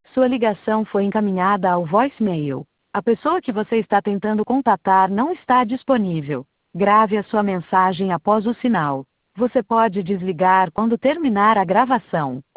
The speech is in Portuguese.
Sua ligação foi encaminhada ao voicemail. A pessoa que você está tentando contatar não está disponível. Grave a sua mensagem após o sinal. Você pode desligar quando terminar a gravação.